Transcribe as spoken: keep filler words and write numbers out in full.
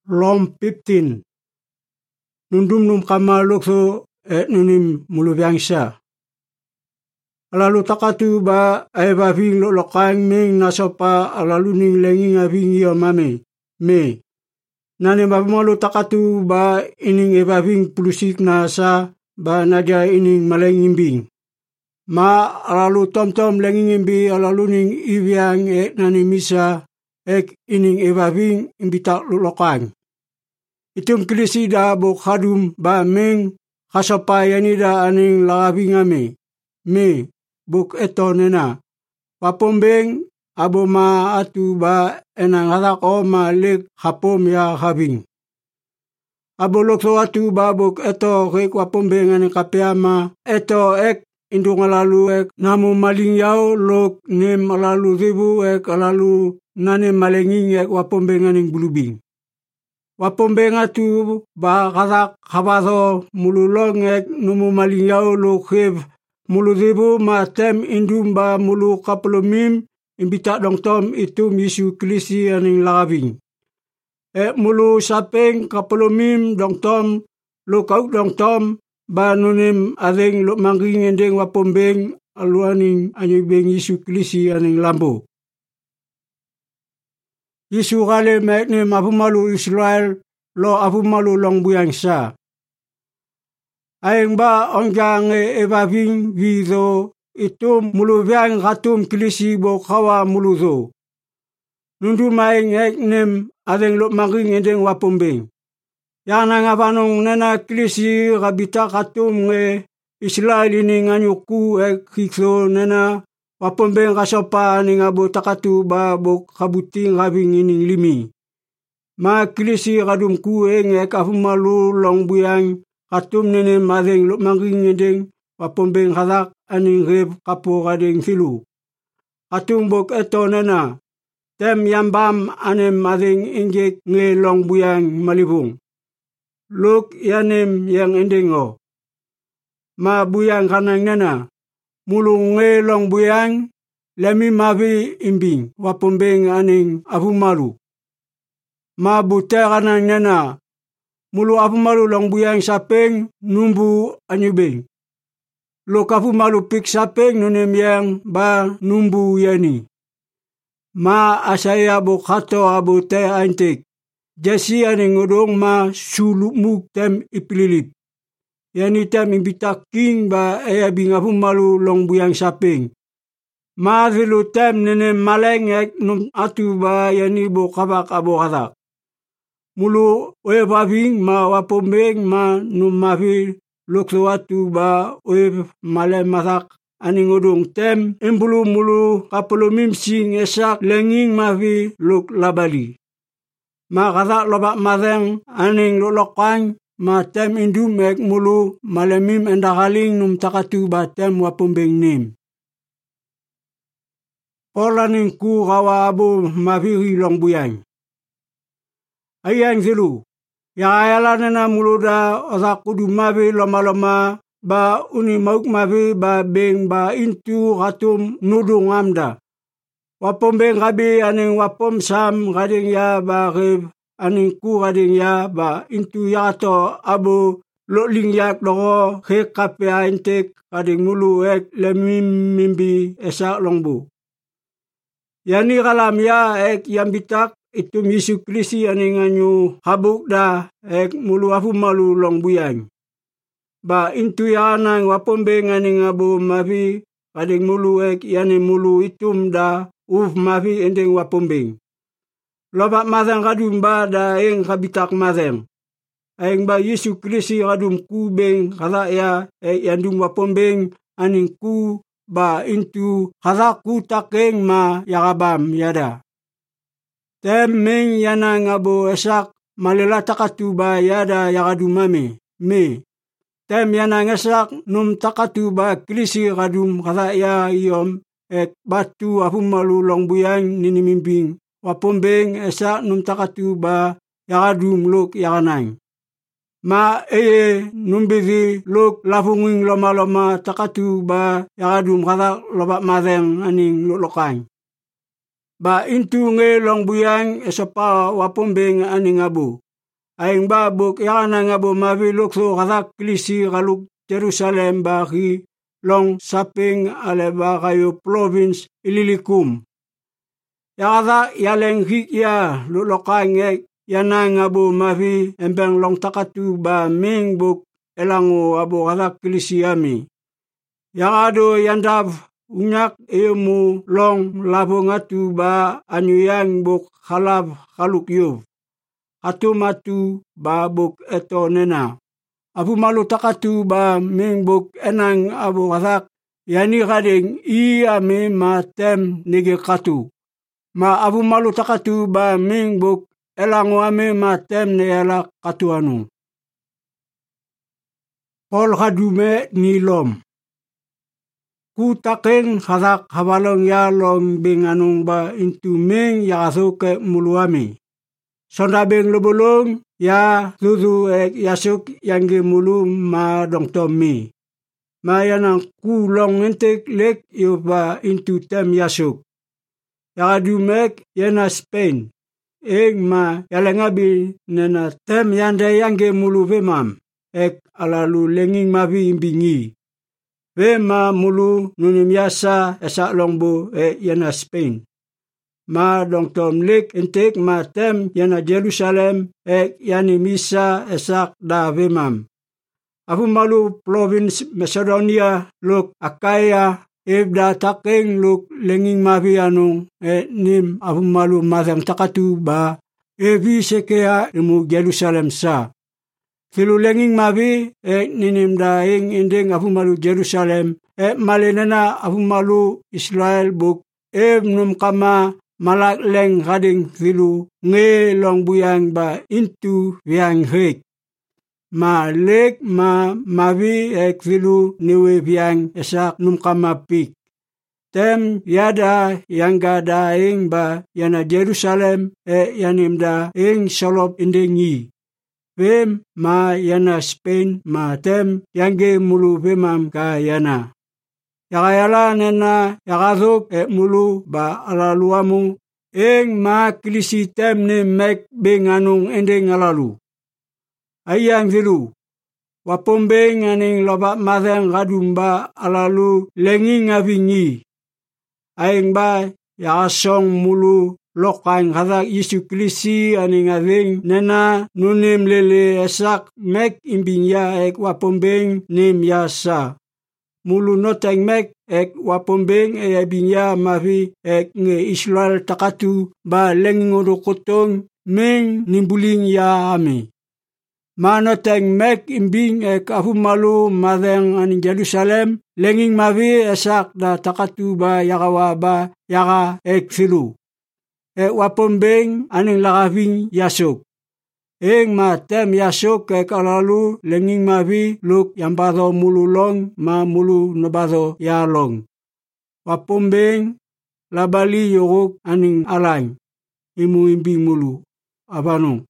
Rom fifteen. Nundum num kama lokso et nunim mulubyangsa. Alalu takatu ba ay ba ving lo lokang ming nasopa alalu ning lenging aving iyo mame. Me. Nane ba malu takatu ba ining eba ving pulusik na sa ba nadia ining malengimbing. Ma alalu tom tom lengingimbi alalu ning ibyang et nani misa ek ining eba ving imbitak lo lokang. Itum kilisi da bok hadum ba meng kasapa yanida aning lagabing ame. Me, bok eto nena. Wapombeng abo ma atu ba enang hatak o ma leg hapom ya habing. Abo lokso atu ba bok eto kek wapombeng aning kapiama eto ek indung alalu ek namu maling yao lok nem alalu ribu ek alalu nane malenging ek wapombeng aning bulubing. Wapombeng atu ba katak kabato mululong ek numu malingyaw lo kev muludibu ma tem indum ba mulu kapulumim imbita dong tom itum Yesu Kilisi aning lagabing. Ek mulu sapeng kapulumim dong tom lo kauk dong tom ba nunim adeng lo mangging endeng wapombeng aluaning anyubeng Yesu Kilisi aning lambo. Yesu kale mek ni mapumalu Israel lo apumalu long buyang sa. Aing ba onjang e evaving vido itum mulu vyang katum Kilisi bo kawa mulu zo. Nundu maing ek nem adeng lo maging endeng wapumbeng. Yana ngavanong nena Kilisi kabita katum nge Israel ini nganyuku ek hikso nena wapombeng kasopa ni ngabo takatu ba bok kabuting habing ining limi. Ma Kilisi kadum kueng ek afumalu long buyang katum nene madeng lo manging ngedeng wapombeng hadak aning reb kapo kadeng silu. Katum bok eto nena tem yambam anem madeng injek nge long buyang malibung. Luk yanem yang endeng o. Ma buyang kanang nena mulung nge long buyang lemi mavi imbing wapombeng aning afumalu. Ma buta kanang nena mulu afumalu long buyang sapeng numbu anyubeng. Lo kafumalu pik sapeng nunem yang ba numbu yani. Ma asaya bokato abu te antik. Jasi aning odong ma sulumuk tem ipililip. Yani tem imbitak king ba aya bing afumalu long buyang sapeng. Ma zilu tem nene maleng ek num atu ba yani bo kabak abo hadak. Mulu oe babing ma wapombeng ma num mavi lokso atu ba oe male masak aning odong tem embulu mulu kapulumim sing esak lenging mavi lok labali. Ma katak lobak madeng aning lolokang ma tem indum ek mulu malemim endakaling num takatu ba tem wapombeng nim. Polaning ku kawa abo mavi long buyang. Ayang zilu. Ya ayala nena muluda otak kudu mavi loma-loma ba uni mauk mavi ba beng ba intu katum nudung amda. Wapombeng kabi aning wapom sam kading ya ba kev aning ku kading ya ba intu yato abo lo lingyak dogo kek kape aintek kading mulu ek lemim mimbi esak longbu. Yani kalam ya ek yambitak itum Yesu Kilisi aning anyu habuk da ek mulu afumalu long buyang. Ba intu yanang wapombeng aning abo mavi kading mulu ek yani mulu itum da uf mavi endeng wapombeng. Lobak madeng kadum ba da eng kabitak madeng. Aing ba Yesu Kilisi kadum kubeng kata ya ek yandung wapombeng aning ku ba intu kata ku takeng ma yakabam yada. Tem meng yana ngabo esak malela takatu ba yada yakadum mame. Me. Tem yana ngesak num takatu ba Kilisi kadum kata ya iom ek batu afumalu long buyang ninimimbing. Wapombeng esak num takatu ba yakadum lok yakanang. Ma eye numbizi lok lafunging loma-loma takatu ba yakadum kata lobak madeng aning lolokang. Ba intu nge long buyang esopa wapombeng aning abo. Aing ba buk yana nga bo mavi lukso kathak kilisi kaluk Jerusalem ba ki long saping ale ba kayo province ililikum. Yakatha yaleng hik ya lulokang ek yana nga bo mavi embeng long takatu ba ming buk elango abo kathak kilisi ami. Yakado yandav unyak emu long labo ngatu ba anyuyang buk halab haluk yuv. Atumatu ba buk eto nena. Abu malu takatu ba ming buk enang abo kathak yani kading i ame ma tem nige katu. Ma abu malu takatu ba ming buk elango ame ma tem ne ala katu anu. Pol kadume nilom. Ku taken kathak habalong ya long bing anong ba intu ming ya ke muluami. Sonda bing lubulong ya tutu ek yasuk yang ge mulu ma dong tomi. Ma yanang ku long entek lek yo ba intu tem yasuk. Ya dumek yana Spain. Eng ma yalengabi nena tem yanda yang ge mulu vemam. Ek alalu lenging mavi imbingi. Vema mulu nunim yasa esak longbo e yana Spain. Ma dong tom lek entek ma tem yana Jerusalem e yani misa esak da vemam. Afu malu province Macedonia luk Akaya ebda takeng luk lenging mavi anong e nim afu malu madang takatu ba evi sekea imu Jerusalem sa. Filu lenging mavi e ninim da ing inding afu malu Jerusalem e malenena afu malu Israel buk e num kama malak leng kading filu nge long buyang ba intu viang hek. Ma lek ma mavi ek filu niwe viang esak num kama pik. Tem yada yang gada ing ba yana Jerusalem e yanim da ing solop indengi. Vem ma yana Spain ma tem yange mulu vemam ka yana. Yakayala nena yakazok e mulu ba alaluamu eng ma kilisi tem ne mek beng anung endeng alalu. Ayang zilu. Wapombeng aning lobat madang kadumba alalu lenging avingi. Aing ba yakasong mulu lokang kathak Yesu kilisi aning aving nena nunim lele esak mek imbinya ek wapombeng nim yasa. Mulu noteng mek ek wapombeng e abinya mavi ek nge Israel takatu ba lenging odokotong ming nimbuling ya ame. Ma noteng mek imbing ek afu malu madeng aning Jerusalem lenging mavi esak da takatu ba yakawa ba yaka ek filu. E wapombeng aning lakaving yasok. Eng ma tem yasok ek alalu lenging mavi luk yambado mulu long ma mulu nabado yalong. Wapombeng labali yorok aning alain. Imu imbing mulu. Abanong.